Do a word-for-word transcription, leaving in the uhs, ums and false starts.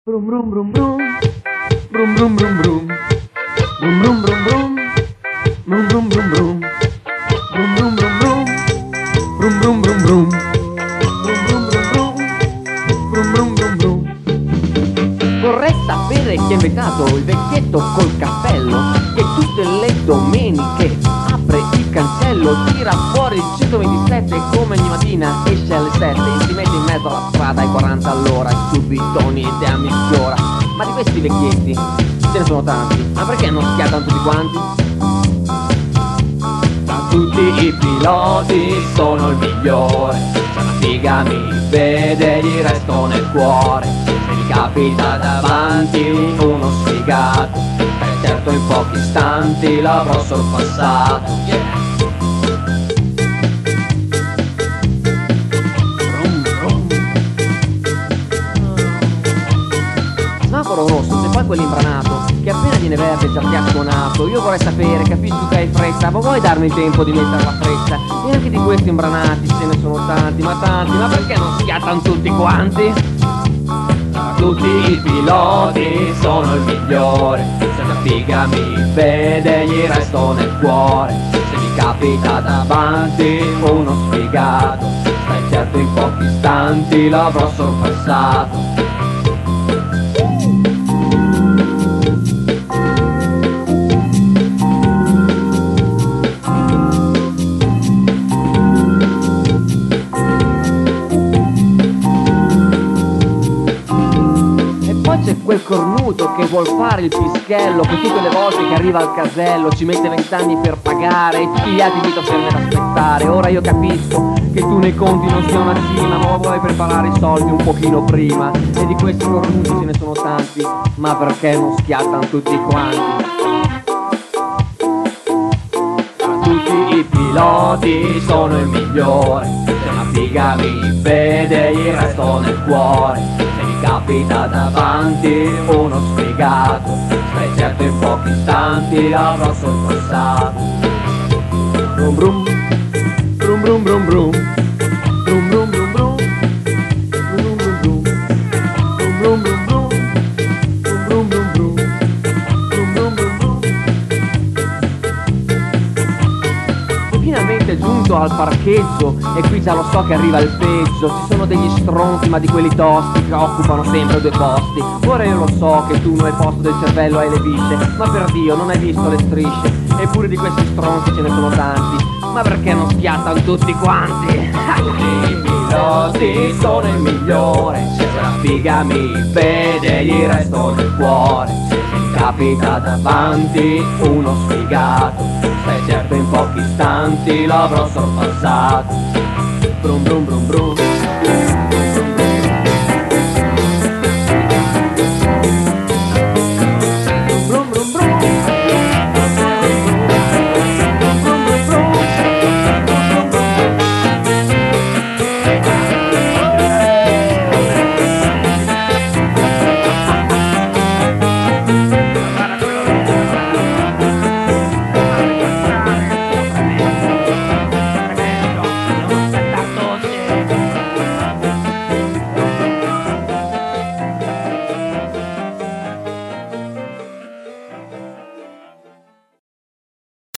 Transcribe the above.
Brum brum brum brum. Brum brum brum brum. Brum brum brum brum. Brum brum brum brum. Brum brum brum brum. Brum brum brum brum. Brum brum brum brum. Brum brum brum brum. Vorrei sapere chi ha inventato il vecchietto col cappello che tutte le domeniche apre il cancello, tira fuori il centoventisette come ogni mattina esce alle sette e si mette in mezzo alla strada ai quaranta all'ora, subito niente a mischiora. Ma di questi vecchietti ce ne sono tanti, ma perché non schiattano tutti quanti? Tra tutti i piloti sono il migliore, se una figa mi vede gli resto nel cuore. Se mi capita davanti uno sfigato, beh certo in pochi istanti l'avrò sorpassato. Yeah. Semaforo rosso, se poi quell'imbranato che appena viene verde già fiasconato. Io vorrei sapere, capisco che hai fretta, ma vuoi darmi il tempo di mettere la fretta? E anche di questi imbranati ce ne sono tanti, ma tanti, ma perché non schiattano tutti quanti? Tutti i piloti sono il migliore, se una figa mi vede gli resto nel cuore. Se mi capita davanti uno sfigato, stai certo in pochi istanti l'avrò sorpassato. C'è quel cornuto che vuol fare il pischello, che tutte le volte che arriva al casello ci mette vent'anni per pagare e tutti gli altri mi fermi ad aspettare. Ora io capisco che tu nei conti non sia una cima, ma vuoi preparare i soldi un pochino prima. E di questi cornuti ce ne sono tanti, ma perché non schiattano tutti quanti? Tra tutti i piloti sono il migliore, se una figa mi vede gli resto nel cuore. Capita davanti uno sfigato, stai certo in pochi istanti l'avrò sorpassato. Brum brum, brum brum brum brum, brum brum brum brum, brum brum brum brum, brum brum brum brum, brum brum brum brum, brum brum brum brum. E finalmente giunto al parcheggio, e qui già lo so che arriva il peggio. Ci sono degli stronzi, ma di quelli tosti, che occupano sempre due posti. Ora io lo so che tu nel posto del cervello hai le visce, ma per Dio non hai visto le strisce. Eppure di questi stronzi ce ne sono tanti, ma perché non schiattano tutti quanti? Tutti i piloti sono il migliore, se una figa mi vede gli resto nel cuore. Se mi capita davanti uno sfigato, stai certo in pochi istanti l'avrò sorpassato. Brum brum brum brum.